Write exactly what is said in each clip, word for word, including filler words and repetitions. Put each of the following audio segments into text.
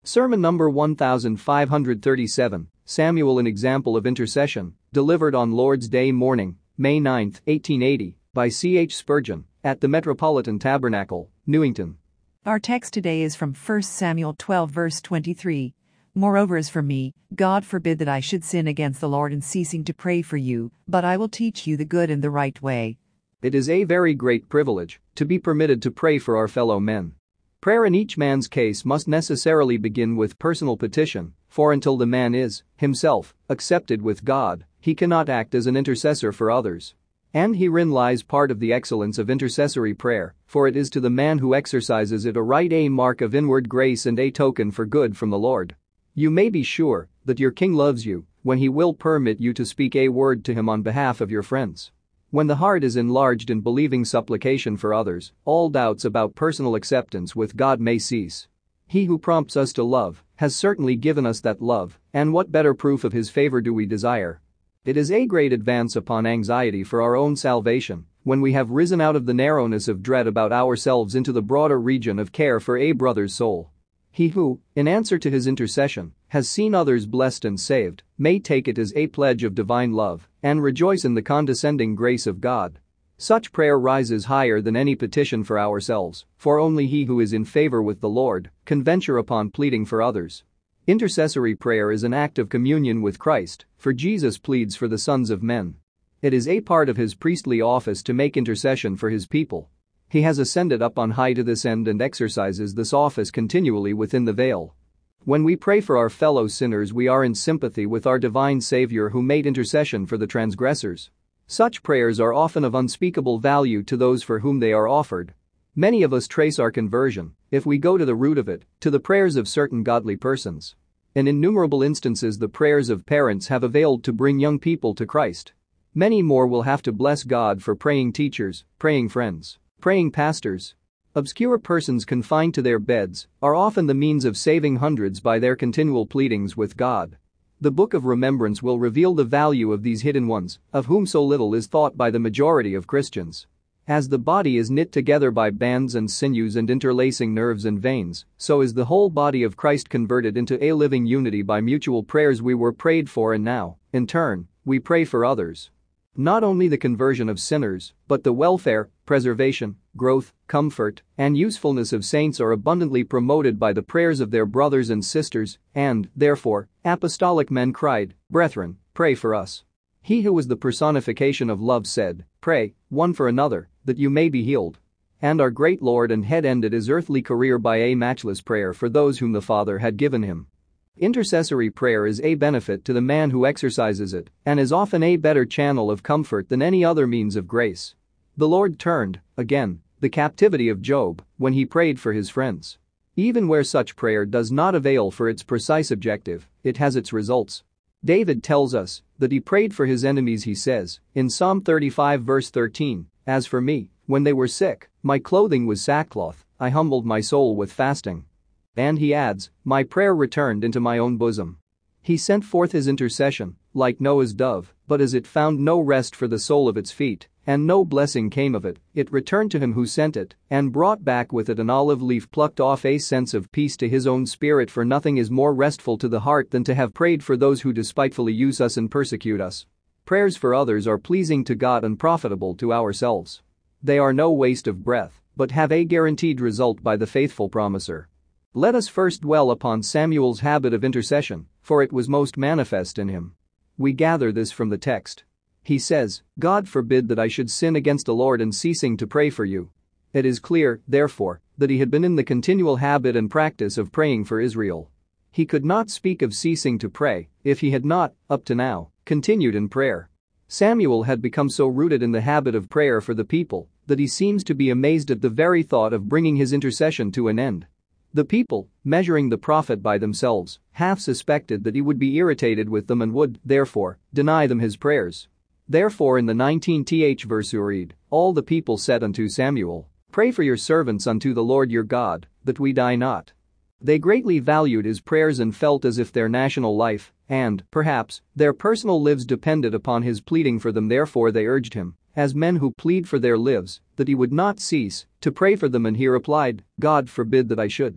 Sermon number one thousand five hundred thirty-seven, Samuel, an example of intercession, delivered on Lord's Day morning, May ninth, eighteen eighty, by C H Spurgeon, at the Metropolitan Tabernacle, Newington. Our text today is from First Samuel twelve verse twenty-three. Moreover, as for me, God forbid that I should sin against the Lord in ceasing to pray for you, but I will teach you the good and the right way. It is a very great privilege to be permitted to pray for our fellow men. Prayer in each man's case must necessarily begin with personal petition, for until the man is, himself, accepted with God, he cannot act as an intercessor for others. And herein lies part of the excellence of intercessory prayer, for it is to the man who exercises it a right a mark of inward grace and a token for good from the Lord. You may be sure that your King loves you when he will permit you to speak a word to him on behalf of your friends. When the heart is enlarged in believing supplication for others, all doubts about personal acceptance with God may cease. He who prompts us to love has certainly given us that love, and what better proof of his favor do we desire? It is a great advance upon anxiety for our own salvation when we have risen out of the narrowness of dread about ourselves into the broader region of care for a brother's soul. He who, in answer to his intercession, has seen others blessed and saved, may take it as a pledge of divine love and rejoice in the condescending grace of God. Such prayer rises higher than any petition for ourselves, for only he who is in favor with the Lord can venture upon pleading for others. Intercessory prayer is an act of communion with Christ, for Jesus pleads for the sons of men. It is a part of his priestly office to make intercession for his people. He has ascended up on high to this end and exercises this office continually within the veil. When we pray for our fellow sinners, we are in sympathy with our divine Savior who made intercession for the transgressors. Such prayers are often of unspeakable value to those for whom they are offered. Many of us trace our conversion, if we go to the root of it, to the prayers of certain godly persons. In innumerable instances, the prayers of parents have availed to bring young people to Christ. Many more will have to bless God for praying teachers, praying friends, praying pastors. Obscure persons confined to their beds are often the means of saving hundreds by their continual pleadings with God. The Book of Remembrance will reveal the value of these hidden ones, of whom so little is thought by the majority of Christians. As the body is knit together by bands and sinews and interlacing nerves and veins, so is the whole body of Christ converted into a living unity by mutual prayers. We were prayed for, and now, in turn, we pray for others. Not only the conversion of sinners, but the welfare, preservation, growth, comfort, and usefulness of saints are abundantly promoted by the prayers of their brothers and sisters, and, therefore, apostolic men cried, "Brethren, pray for us." He who was the personification of love said, "Pray, one for another, that you may be healed." And our great Lord and Head ended his earthly career by a matchless prayer for those whom the Father had given him. Intercessory prayer is a benefit to the man who exercises it, and is often a better channel of comfort than any other means of grace. The Lord turned, again, the captivity of Job when he prayed for his friends. Even where such prayer does not avail for its precise objective, it has its results. David tells us that he prayed for his enemies. He says, in Psalm thirty-five verse thirteen, "As for me, when they were sick, my clothing was sackcloth, I humbled my soul with fasting." And he adds, "My prayer returned into my own bosom." He sent forth his intercession, like Noah's dove, but as it found no rest for the sole of its feet, and no blessing came of it, it returned to him who sent it, and brought back with it an olive leaf plucked off a sense of peace to his own spirit. For nothing is more restful to the heart than to have prayed for those who despitefully use us and persecute us. Prayers for others are pleasing to God and profitable to ourselves. They are no waste of breath, but have a guaranteed result by the faithful promiser. Let us first dwell upon Samuel's habit of intercession, for it was most manifest in him. We gather this from the text. He says, "God forbid that I should sin against the Lord in ceasing to pray for you." It is clear, therefore, that he had been in the continual habit and practice of praying for Israel. He could not speak of ceasing to pray if he had not, up to now, continued in prayer. Samuel had become so rooted in the habit of prayer for the people that he seems to be amazed at the very thought of bringing his intercession to an end. The people, measuring the prophet by themselves, half suspected that he would be irritated with them and would, therefore, deny them his prayers. Therefore in the nineteenth verse we read, "All the people said unto Samuel, Pray for your servants unto the Lord your God, that we die not." They greatly valued his prayers and felt as if their national life, and, perhaps, their personal lives depended upon his pleading for them. Therefore they urged him, as men who plead for their lives, that he would not cease to pray for them, and he replied, "God forbid that I should."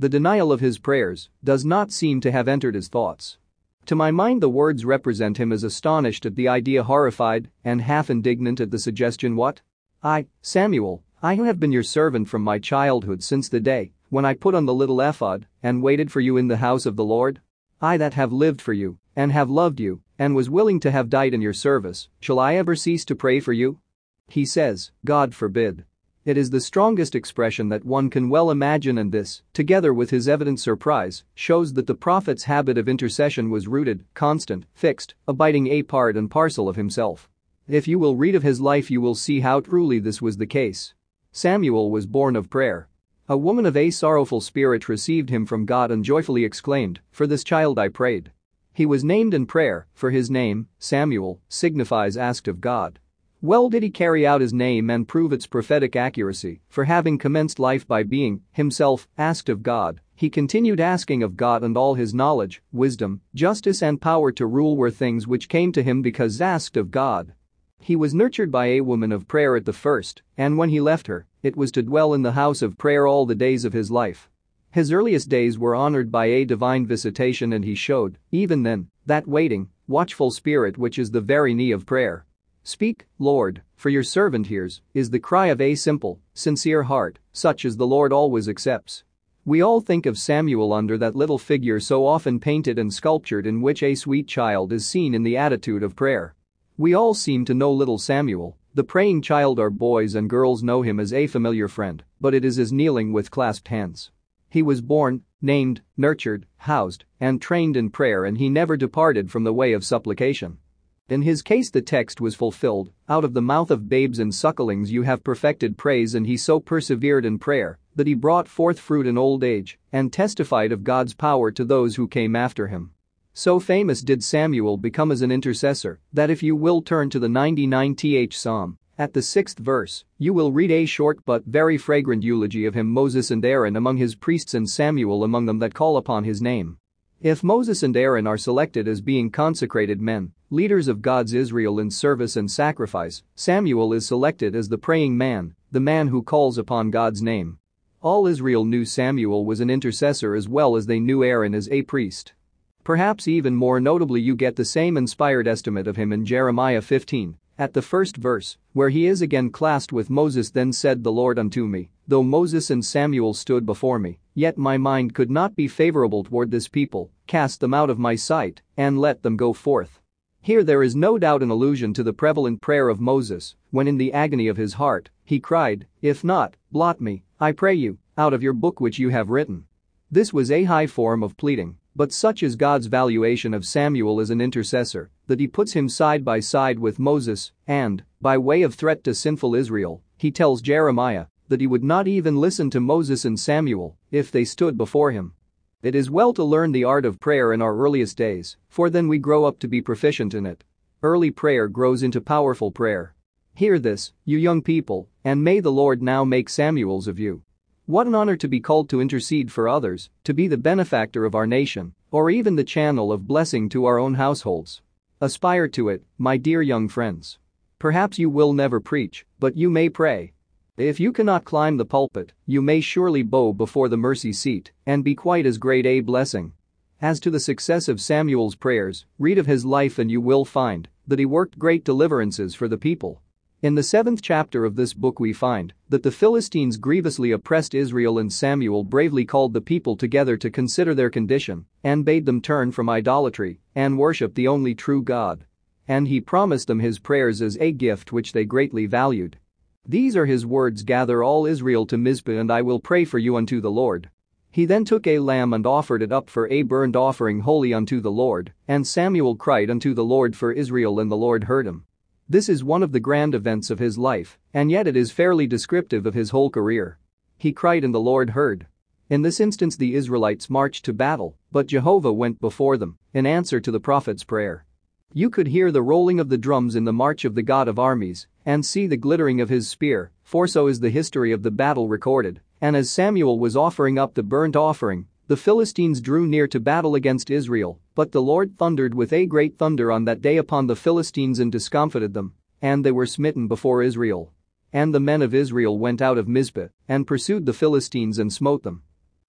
The denial of his prayers does not seem to have entered his thoughts. To my mind, the words represent him as astonished at the idea, horrified, and half indignant at the suggestion. What? I, Samuel, I who have been your servant from my childhood, since the day when I put on the little ephod and waited for you in the house of the Lord? I that have lived for you and have loved you and was willing to have died in your service, shall I ever cease to pray for you? He says, God forbid. It is the strongest expression that one can well imagine, and this, together with his evident surprise, shows that the prophet's habit of intercession was rooted, constant, fixed, abiding, a part and parcel of himself. If you will read of his life, you will see how truly this was the case. Samuel was born of prayer. A woman of a sorrowful spirit received him from God and joyfully exclaimed, For this child I prayed. He was named in prayer, for his name, Samuel, signifies asked of God. Well did he carry out his name and prove its prophetic accuracy, for having commenced life by being, himself, asked of God, he continued asking of God, and all his knowledge, wisdom, justice and power to rule were things which came to him because asked of God. He was nurtured by a woman of prayer at the first, and when he left her, it was to dwell in the house of prayer all the days of his life. His earliest days were honored by a divine visitation, and he showed, even then, that waiting, watchful spirit which is the very knee of prayer. Speak, Lord, for your servant hears, is the cry of a simple, sincere heart, such as the Lord always accepts. We all think of Samuel under that little figure so often painted and sculptured, in which a sweet child is seen in the attitude of prayer. We all seem to know little Samuel, the praying child. Our boys and girls know him as a familiar friend, but it is as kneeling with clasped hands. He was born, named, nurtured, housed, and trained in prayer, and he never departed from the way of supplication. In his case the text was fulfilled, out of the mouth of babes and sucklings you have perfected praise, and he so persevered in prayer that he brought forth fruit in old age and testified of God's power to those who came after him. So famous did Samuel become as an intercessor that if you will turn to the ninety-ninth Psalm, at the sixth verse, you will read a short but very fragrant eulogy of him, Moses and Aaron among his priests and Samuel among them that call upon his name. If Moses and Aaron are selected as being consecrated men, leaders of God's Israel in service and sacrifice, Samuel is selected as the praying man, the man who calls upon God's name. All Israel knew Samuel was an intercessor as well as they knew Aaron as a priest. Perhaps even more notably, you get the same inspired estimate of him in Jeremiah fifteen, at the first verse, where he is again classed with Moses. Then said the Lord unto me, though Moses and Samuel stood before me, yet my mind could not be favorable toward this people, cast them out of my sight, and let them go forth. Here there is no doubt an allusion to the prevalent prayer of Moses, when in the agony of his heart, he cried, If not, blot me, I pray you, out of your book which you have written. This was a high form of pleading, but such is God's valuation of Samuel as an intercessor, that he puts him side by side with Moses, and, by way of threat to sinful Israel, he tells Jeremiah that he would not even listen to Moses and Samuel if they stood before him. It is well to learn the art of prayer in our earliest days, for then we grow up to be proficient in it. Early prayer grows into powerful prayer. Hear this, you young people, and may the Lord now make Samuels of you. What an honor to be called to intercede for others, to be the benefactor of our nation, or even the channel of blessing to our own households. Aspire to it, my dear young friends. Perhaps you will never preach, but you may pray. If you cannot climb the pulpit, you may surely bow before the mercy seat and be quite as great a blessing. As to the success of Samuel's prayers, read of his life and you will find that he worked great deliverances for the people. In the seventh chapter of this book we find that the Philistines grievously oppressed Israel, and Samuel bravely called the people together to consider their condition and bade them turn from idolatry and worship the only true God. And he promised them his prayers as a gift which they greatly valued. These are his words, Gather all Israel to Mizpah, and I will pray for you unto the Lord. He then took a lamb and offered it up for a burnt offering holy unto the Lord, and Samuel cried unto the Lord for Israel, and the Lord heard him. This is one of the grand events of his life, and yet it is fairly descriptive of his whole career. He cried and the Lord heard. In this instance the Israelites marched to battle, but Jehovah went before them, in answer to the prophet's prayer. You could hear the rolling of the drums in the march of the God of armies, and see the glittering of his spear, for so is the history of the battle recorded, and as Samuel was offering up the burnt offering, the Philistines drew near to battle against Israel, but the Lord thundered with a great thunder on that day upon the Philistines and discomfited them, and they were smitten before Israel. And the men of Israel went out of Mizpah, and pursued the Philistines and smote them.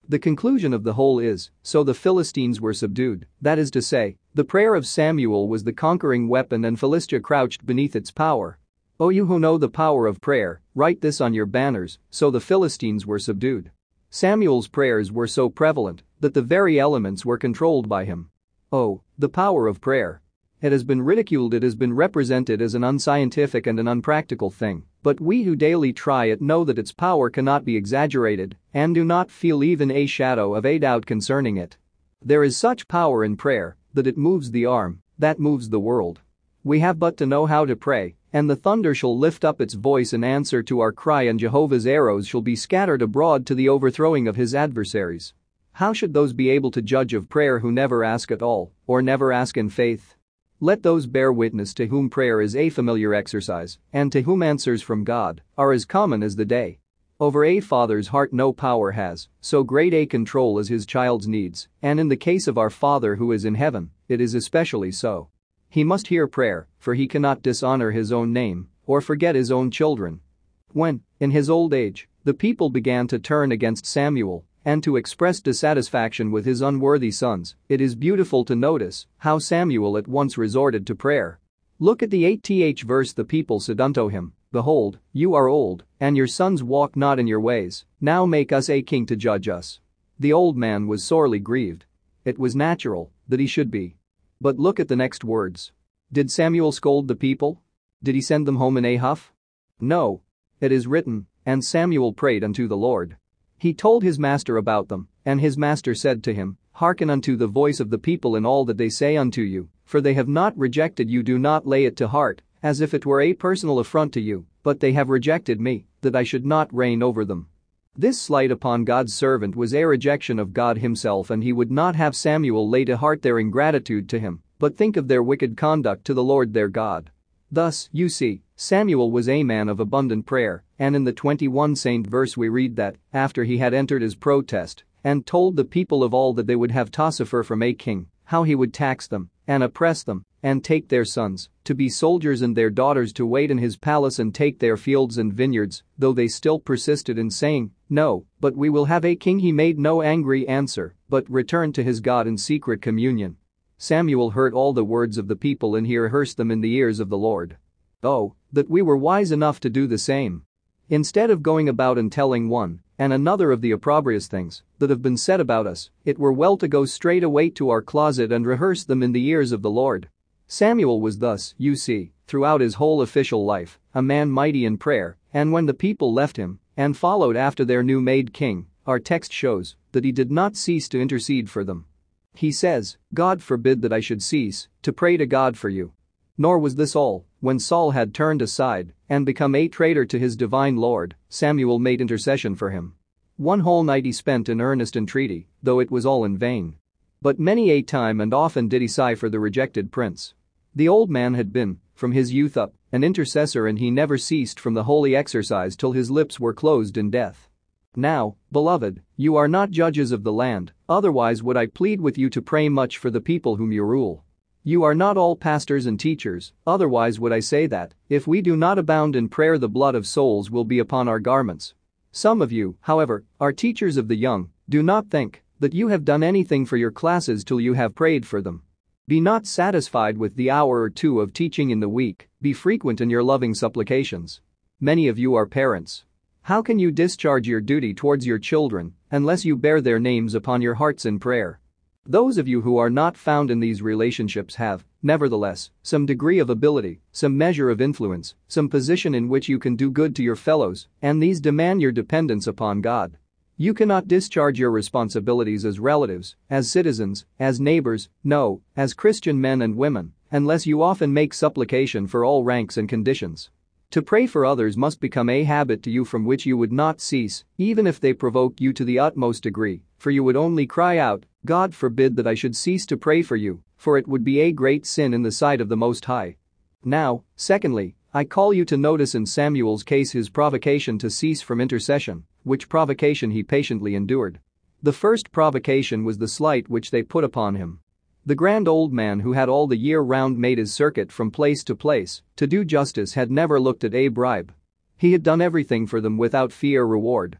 The conclusion of the whole is, so the Philistines were subdued, that is to say, the prayer of Samuel was the conquering weapon and Philistia crouched beneath its power. O you who know the power of prayer, write this on your banners, so the Philistines were subdued. Samuel's prayers were so prevalent that the very elements were controlled by him. Oh, the power of prayer. It has been ridiculed, it has been represented as an unscientific and an unpractical thing, but we who daily try it know that its power cannot be exaggerated and do not feel even a shadow of a doubt concerning it. There is such power in prayer that it moves the arm that moves the world. We have but to know how to pray, and the thunder shall lift up its voice in answer to our cry, and Jehovah's arrows shall be scattered abroad to the overthrowing of his adversaries. How should those be able to judge of prayer who never ask at all, or never ask in faith? Let those bear witness to whom prayer is a familiar exercise, and to whom answers from God are as common as the day. Over a father's heart no power has so great a control as his child's needs, and in the case of our Father who is in heaven, it is especially so. He must hear prayer, for he cannot dishonor his own name or forget his own children. When, in his old age, the people began to turn against Samuel and to express dissatisfaction with his unworthy sons, it is beautiful to notice how Samuel at once resorted to prayer. Look at the eighth verse. The people said unto him, Behold, you are old, and your sons walk not in your ways, now make us a king to judge us. The old man was sorely grieved. It was natural that he should be. But look at the next words. Did Samuel scold the people? Did he send them home in a huff? No. It is written, and Samuel prayed unto the Lord. He told his master about them, and his master said to him, Hearken unto the voice of the people in all that they say unto you, for they have not rejected you. Do not lay it to heart, as if it were a personal affront to you, but they have rejected me, that I should not reign over them. This slight upon God's servant was a rejection of God himself, and he would not have Samuel lay to heart their ingratitude to him, but think of their wicked conduct to the Lord their God. Thus, you see, Samuel was a man of abundant prayer, and in the twenty-first verse we read that, after he had entered his protest, and told the people of all that they would have Tosiphar from a king, how he would tax them, and oppress them, and take their sons to be soldiers and their daughters to wait in his palace and take their fields and vineyards, though they still persisted in saying, No, but we will have a king, he made no angry answer, but returned to his God in secret communion. Samuel heard all the words of the people, and he rehearsed them in the ears of the Lord. Oh, that we were wise enough to do the same. Instead of going about and telling one and another of the opprobrious things that have been said about us, it were well to go straight away to our closet and rehearse them in the ears of the Lord. Samuel was thus, you see, throughout his whole official life, a man mighty in prayer, and when the people left him and followed after their new-made king, our text shows that he did not cease to intercede for them. He says, God forbid that I should cease to pray to God for you. Nor was this all. When Saul had turned aside and become a traitor to his divine Lord, Samuel made intercession for him. One whole night he spent in earnest entreaty, though it was all in vain. But many a time and often did he sigh for the rejected prince. The old man had been, from his youth up, an intercessor, and he never ceased from the holy exercise till his lips were closed in death. Now, beloved, you are not judges of the land, otherwise would I plead with you to pray much for the people whom you rule. You are not all pastors and teachers, otherwise would I say that, if we do not abound in prayer, the blood of souls will be upon our garments. Some of you, however, are teachers of the young. Do not think that you have done anything for your classes till you have prayed for them. Be not satisfied with the hour or two of teaching in the week, be frequent in your loving supplications. Many of you are parents. How can you discharge your duty towards your children unless you bear their names upon your hearts in prayer? Those of you who are not found in these relationships have, nevertheless, some degree of ability, some measure of influence, some position in which you can do good to your fellows, and these demand your dependence upon God. You cannot discharge your responsibilities as relatives, as citizens, as neighbors, no, as Christian men and women, unless you often make supplication for all ranks and conditions. To pray for others must become a habit to you from which you would not cease, even if they provoke you to the utmost degree, for you would only cry out, God forbid that I should cease to pray for you, for it would be a great sin in the sight of the Most High. Now, secondly, I call you to notice in Samuel's case his provocation to cease from intercession, which provocation he patiently endured. The first provocation was the slight which they put upon him. The grand old man who had all the year round made his circuit from place to place to do justice had never looked at a bribe. He had done everything for them without fee or reward.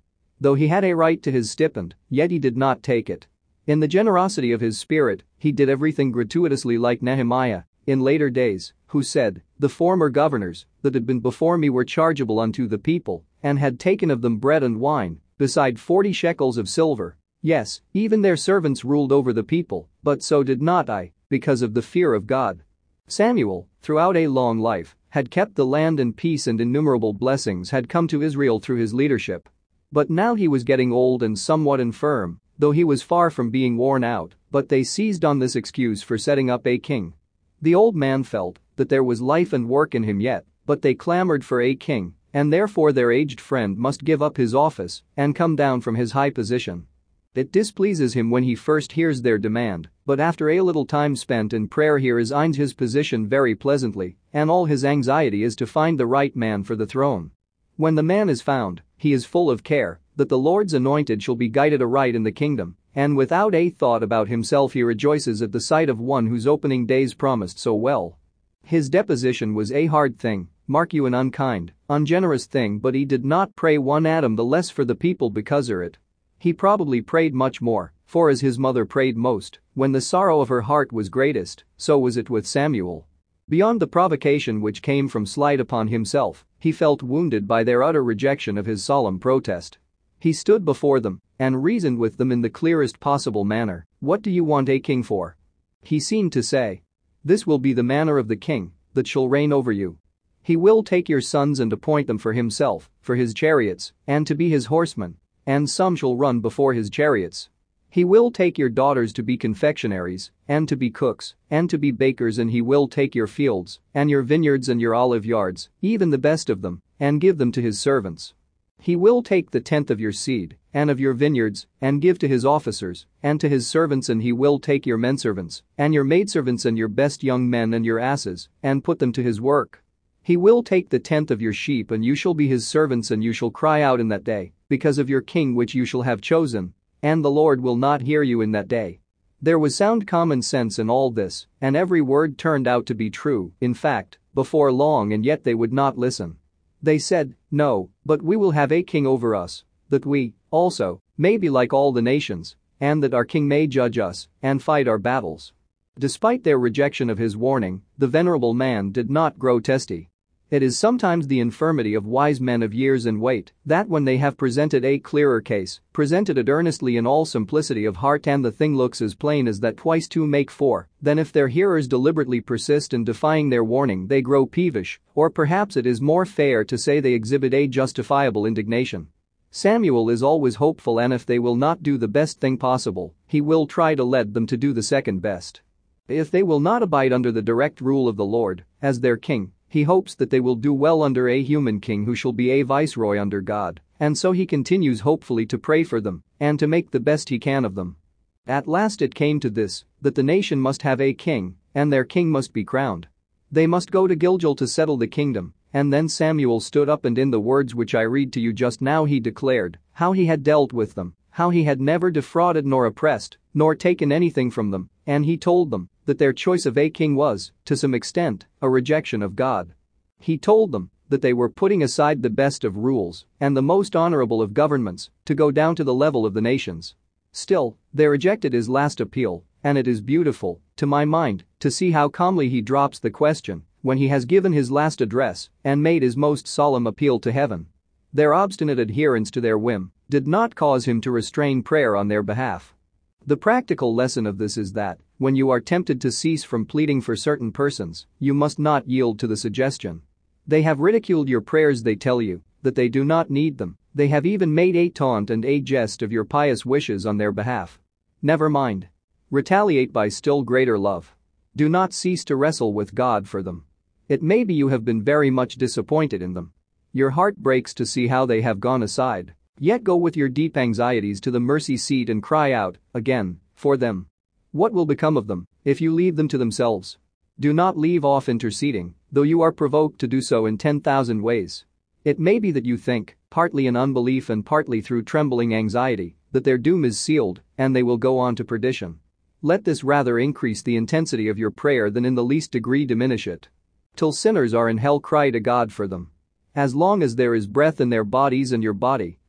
Though he had a right to his stipend, yet he did not take it. In the generosity of his spirit, he did everything gratuitously, like Nehemiah, in later days, who said, "The former governors that had been before me were chargeable unto the people, and had taken of them bread and wine, beside forty shekels of silver. Yes, even their servants ruled over the people, but so did not I, because of the fear of God." Samuel, throughout a long life, had kept the land in peace, and innumerable blessings had come to Israel through his leadership. But now he was getting old and somewhat infirm, though he was far from being worn out, but they seized on this excuse for setting up a king. The old man felt that there was life and work in him yet, but they clamored for a king, and therefore their aged friend must give up his office and come down from his high position. It displeases him when he first hears their demand, but after a little time spent in prayer he resigns his position very pleasantly, and all his anxiety is to find the right man for the throne. When the man is found, he is full of care that the Lord's anointed shall be guided aright in the kingdom, and without a thought about himself he rejoices at the sight of one whose opening days promised so well. His deposition was a hard thing, mark you, an unkind, ungenerous thing, but he did not pray one atom the less for the people because of it. He probably prayed much more, for as his mother prayed most, when the sorrow of her heart was greatest, so was it with Samuel. Beyond the provocation which came from slight upon himself, he felt wounded by their utter rejection of his solemn protest. He stood before them and reasoned with them in the clearest possible manner. "What do you want a king for?" he seemed to say. "This will be the manner of the king that shall reign over you. He will take your sons and appoint them for himself, for his chariots, and to be his horsemen, and some shall run before his chariots. He will take your daughters to be confectionaries, and to be cooks, and to be bakers, and he will take your fields, and your vineyards, and your olive yards, even the best of them, and give them to his servants. He will take the tenth of your seed, and of your vineyards, and give to his officers, and to his servants, and he will take your menservants, and your maidservants, and your best young men, and your asses, and put them to his work. He will take the tenth of your sheep, and you shall be his servants, and you shall cry out in that day, because of your king which you shall have chosen, and the Lord will not hear you in that day." There was sound common sense in all this, and every word turned out to be true, in fact, before long, and yet they would not listen. They said, "No, but we will have a king over us, that we, also, may be like all the nations, and that our king may judge us and fight our battles." Despite their rejection of his warning, the venerable man did not grow testy. It is sometimes the infirmity of wise men of years and weight that when they have presented a clearer case, presented it earnestly in all simplicity of heart, and the thing looks as plain as that twice two make four, then if their hearers deliberately persist in defying their warning they grow peevish, or perhaps it is more fair to say they exhibit a justifiable indignation. Samuel is always hopeful, and if they will not do the best thing possible, he will try to lead them to do the second best. If they will not abide under the direct rule of the Lord as their king, he hopes that they will do well under a human king who shall be a viceroy under God, and so he continues hopefully to pray for them and to make the best he can of them. At last it came to this, that the nation must have a king, and their king must be crowned. They must go to Gilgal to settle the kingdom, and then Samuel stood up, and in the words which I read to you just now he declared how he had dealt with them, how he had never defrauded nor oppressed, nor taken anything from them, and he told them that their choice of a king was, to some extent, a rejection of God. He told them that they were putting aside the best of rules and the most honorable of governments to go down to the level of the nations. Still, they rejected his last appeal, and it is beautiful, to my mind, to see how calmly he drops the question when he has given his last address and made his most solemn appeal to heaven. Their obstinate adherence to their whim did not cause him to restrain prayer on their behalf. The practical lesson of this is that, when you are tempted to cease from pleading for certain persons, you must not yield to the suggestion. They have ridiculed your prayers, they tell you that they do not need them, they have even made a taunt and a jest of your pious wishes on their behalf. Never mind. Retaliate by still greater love. Do not cease to wrestle with God for them. It may be you have been very much disappointed in them. Your heart breaks to see how they have gone aside. Yet go with your deep anxieties to the mercy seat and cry out, again, for them. What will become of them if you leave them to themselves? Do not leave off interceding, though you are provoked to do so in ten thousand ways. It may be that you think, partly in unbelief and partly through trembling anxiety, that their doom is sealed and they will go on to perdition. Let this rather increase the intensity of your prayer than in the least degree diminish it. Till sinners are in hell, cry to God for them. As long as there is breath in their bodies and your body,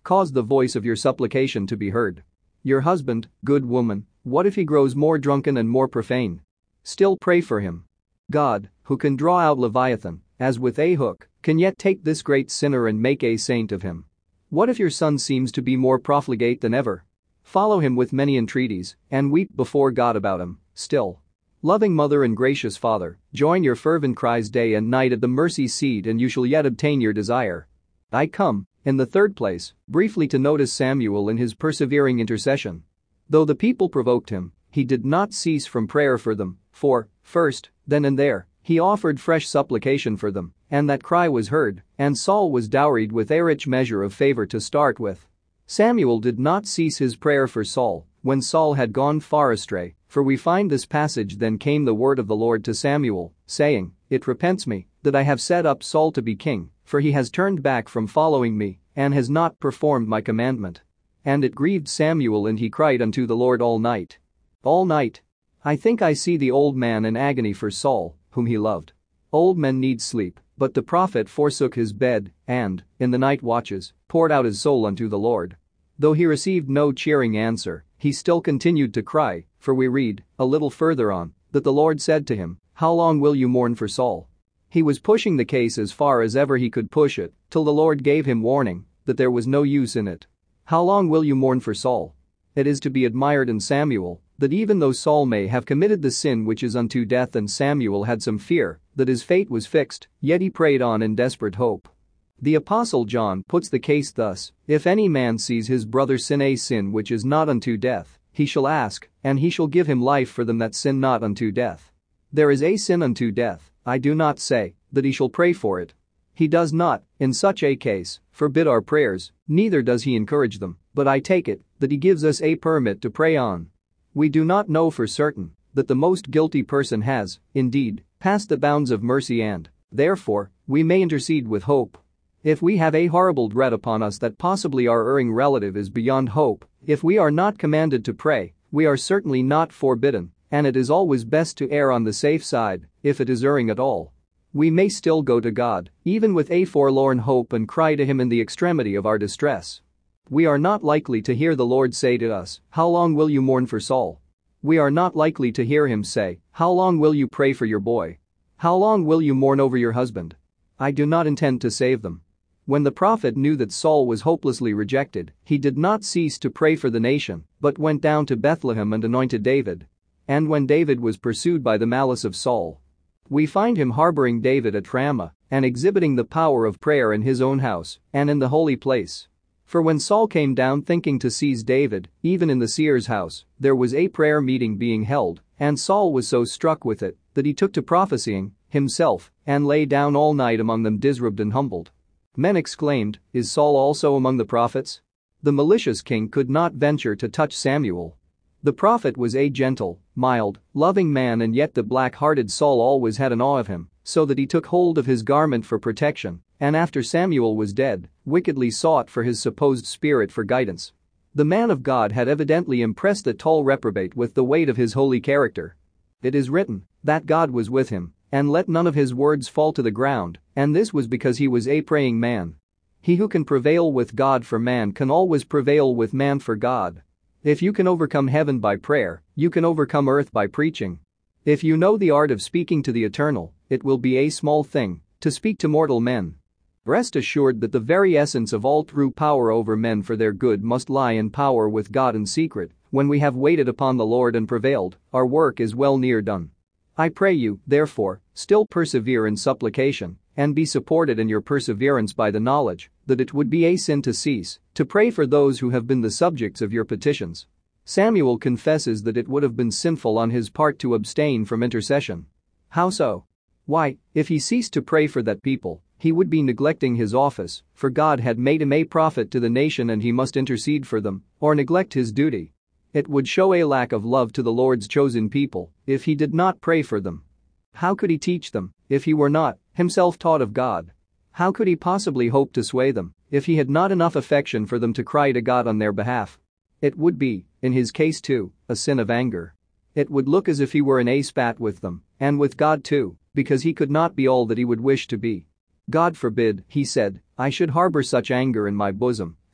cause the voice of your supplication to be heard. Your husband, good woman, what if he grows more drunken and more profane? Still pray for him. God, who can draw out Leviathan, as with a hook, can yet take this great sinner and make a saint of him. What if your son seems to be more profligate than ever? Follow him with many entreaties, and weep before God about him, still. Loving mother and gracious father, join your fervent cries day and night at the mercy seat and you shall yet obtain your desire. I come, in the third place, briefly to notice Samuel in his persevering intercession. Though the people provoked him, he did not cease from prayer for them, for, first, then and there, he offered fresh supplication for them, and that cry was heard, and Saul was dowried with a rich measure of favor to start with. Samuel did not cease his prayer for Saul, when Saul had gone far astray, for we find this passage then came the word of the Lord to Samuel, saying, It repents me, that I have set up Saul to be king, for he has turned back from following me, and has not performed my commandment. And it grieved Samuel and he cried unto the Lord all night. All night. I think I see the old man in agony for Saul, whom he loved. Old men need sleep, but the prophet forsook his bed, and, in the night watches, poured out his soul unto the Lord. Though he received no cheering answer, he still continued to cry, for we read, a little further on, that the Lord said to him, How long will you mourn for Saul? He was pushing the case as far as ever he could push it, till the Lord gave him warning, that there was no use in it. How long will you mourn for Saul? It is to be admired in Samuel, that even though Saul may have committed the sin which is unto death and Samuel had some fear, that his fate was fixed, yet he prayed on in desperate hope. The Apostle John puts the case thus, If any man sees his brother sin a sin which is not unto death, he shall ask, and he shall give him life for them that sin not unto death. There is a sin unto death, I do not say, that he shall pray for it. He does not, in such a case, forbid our prayers, neither does he encourage them, but I take it, that he gives us a permit to pray on. We do not know for certain, that the most guilty person has, indeed, passed the bounds of mercy and, therefore, we may intercede with hope. If we have a horrible dread upon us that possibly our erring relative is beyond hope, if we are not commanded to pray, we are certainly not forbidden, and it is always best to err on the safe side, if it is erring at all. We may still go to God, even with a forlorn hope and cry to him in the extremity of our distress. We are not likely to hear the Lord say to us, How long will you mourn for Saul? We are not likely to hear him say, How long will you pray for your boy? How long will you mourn over your husband? I do not intend to save them. When the prophet knew that Saul was hopelessly rejected, he did not cease to pray for the nation, but went down to Bethlehem and anointed David. And when David was pursued by the malice of Saul, we find him harboring David at Ramah and exhibiting the power of prayer in his own house and in the holy place. For when Saul came down thinking to seize David, even in the seer's house, there was a prayer meeting being held, and Saul was so struck with it that he took to prophesying himself and lay down all night among them disrobed and humbled. Men exclaimed, Is Saul also among the prophets? The malicious king could not venture to touch Samuel. The prophet was a gentle, mild, loving man, and yet the black-hearted Saul always had an awe of him, so that he took hold of his garment for protection, and after Samuel was dead, wickedly sought for his supposed spirit for guidance. The man of God had evidently impressed the tall reprobate with the weight of his holy character. It is written that God was with him, and let none of his words fall to the ground, and this was because he was a praying man. He who can prevail with God for man can always prevail with man for God. If you can overcome heaven by prayer, you can overcome earth by preaching. If you know the art of speaking to the eternal, it will be a small thing to speak to mortal men. Rest assured that the very essence of all true power over men for their good must lie in power with God in secret. When we have waited upon the Lord and prevailed, our work is well near done. I pray you, therefore, still persevere in supplication, and be supported in your perseverance by the knowledge that it would be a sin to cease to pray for those who have been the subjects of your petitions. Samuel confesses that it would have been sinful on his part to abstain from intercession. How so? Why, if he ceased to pray for that people, he would be neglecting his office, for God had made him a prophet to the nation and he must intercede for them, or neglect his duty. It would show a lack of love to the Lord's chosen people if he did not pray for them. How could he teach them if he were not himself taught of God? How could he possibly hope to sway them if he had not enough affection for them to cry to God on their behalf? It would be, in his case too, a sin of anger. It would look as if he were in a spat with them, and with God too, because he could not be all that he would wish to be. God forbid, he said, I should harbor such anger in my bosom,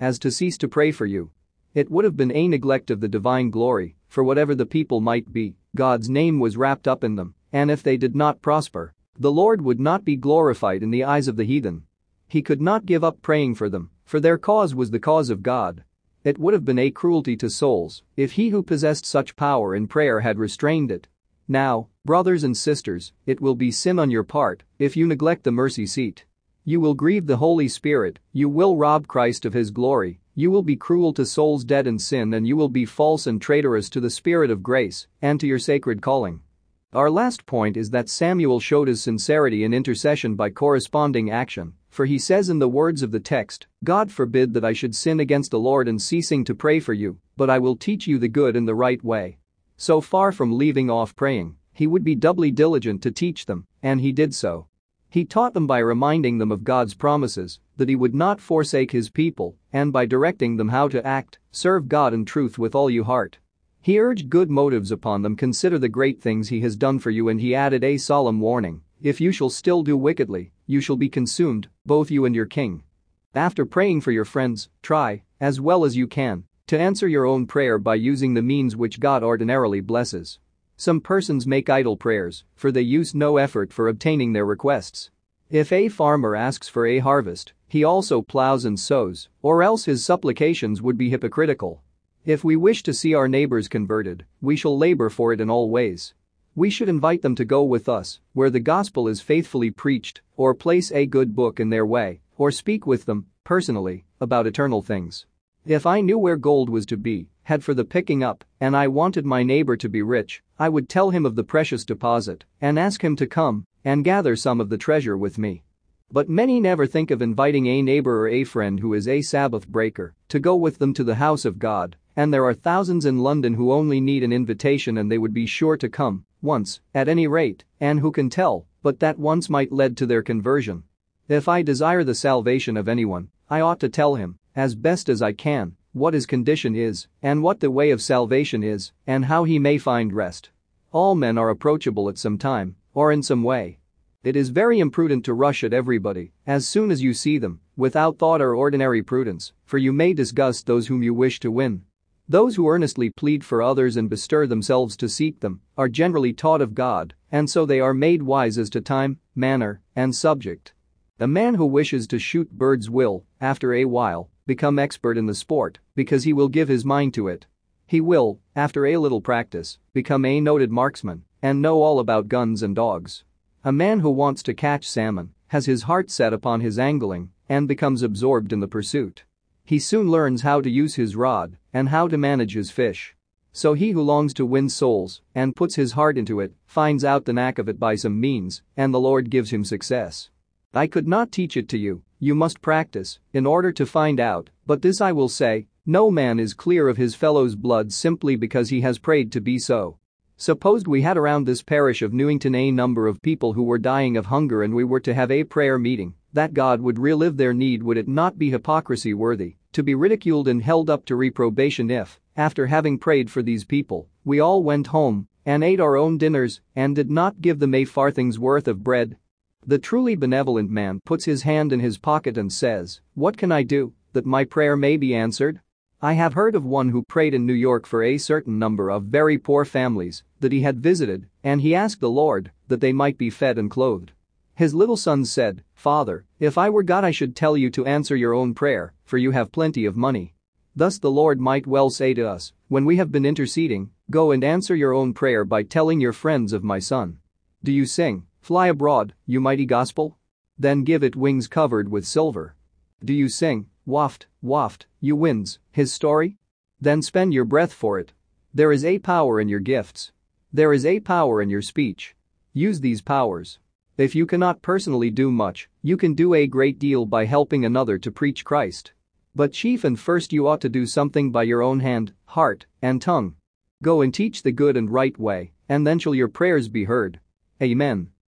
as to cease to pray for you. It would have been a neglect of the divine glory, for whatever the people might be, God's name was wrapped up in them, and if they did not prosper, the Lord would not be glorified in the eyes of the heathen. He could not give up praying for them, for their cause was the cause of God. It would have been a cruelty to souls if he who possessed such power in prayer had restrained it. Now, brothers and sisters, it will be sin on your part if you neglect the mercy seat. You will grieve the Holy Spirit, you will rob Christ of his glory, you will be cruel to souls dead in sin, and you will be false and traitorous to the Spirit of grace and to your sacred calling. Our last point is that Samuel showed his sincerity in intercession by corresponding action, for he says in the words of the text, "God forbid that I should sin against the Lord in ceasing to pray for you, but I will teach you the good and the right way." So far from leaving off praying, he would be doubly diligent to teach them, and he did so. He taught them by reminding them of God's promises, that he would not forsake his people, and by directing them how to act, serve God in truth with all your heart. He urged good motives upon them. Consider the great things he has done for you, and he added a solemn warning, if you shall still do wickedly, you shall be consumed, both you and your king. After praying for your friends, try, as well as you can, to answer your own prayer by using the means which God ordinarily blesses. Some persons make idle prayers, for they use no effort for obtaining their requests. If a farmer asks for a harvest, he also plows and sows, or else his supplications would be hypocritical. If we wish to see our neighbors converted, we shall labor for it in all ways. We should invite them to go with us, where the gospel is faithfully preached, or place a good book in their way, or speak with them, personally, about eternal things. If I knew where gold was to be had for the picking up, and I wanted my neighbor to be rich, I would tell him of the precious deposit and ask him to come and gather some of the treasure with me. But many never think of inviting a neighbor or a friend who is a Sabbath breaker to go with them to the house of God, and there are thousands in London who only need an invitation and they would be sure to come, once, at any rate, and who can tell, but that once might lead to their conversion. If I desire the salvation of anyone, I ought to tell him, as best as I can, what his condition is, and what the way of salvation is, and how he may find rest. All men are approachable at some time, or in some way. It is very imprudent to rush at everybody as soon as you see them, without thought or ordinary prudence, for you may disgust those whom you wish to win. Those who earnestly plead for others and bestir themselves to seek them are generally taught of God, and so they are made wise as to time, manner, and subject. A man who wishes to shoot birds will, after a while, become expert in the sport, because he will give his mind to it. He will, after a little practice, become a noted marksman and know all about guns and dogs. A man who wants to catch salmon has his heart set upon his angling and becomes absorbed in the pursuit. He soon learns how to use his rod and how to manage his fish. So he who longs to win souls and puts his heart into it finds out the knack of it by some means, and the Lord gives him success. I could not teach it to you, you must practice in order to find out, but this I will say, no man is clear of his fellow's blood simply because he has prayed to be so. Supposed we had around this parish of Newington a number of people who were dying of hunger and we were to have a prayer meeting, that God would relieve their need. Would it not be hypocrisy worthy to be ridiculed and held up to reprobation if, after having prayed for these people, we all went home and ate our own dinners and did not give them a farthing's worth of bread? The truly benevolent man puts his hand in his pocket and says, "What can I do that my prayer may be answered?" I have heard of one who prayed in New York for a certain number of very poor families that he had visited, and he asked the Lord that they might be fed and clothed. His little son said, "Father, if I were God I should tell you to answer your own prayer, for you have plenty of money." Thus the Lord might well say to us, when we have been interceding, "Go and answer your own prayer by telling your friends of my son." Do you sing, "Fly abroad, you mighty gospel"? Then give it wings covered with silver. Do you sing, "Waft, waft, you winds, his story"? Then spend your breath for it. There is a power in your gifts. There is a power in your speech. Use these powers. If you cannot personally do much, you can do a great deal by helping another to preach Christ. But chief and first you ought to do something by your own hand, heart, and tongue. Go and teach the good and right way, and then shall your prayers be heard. Amen.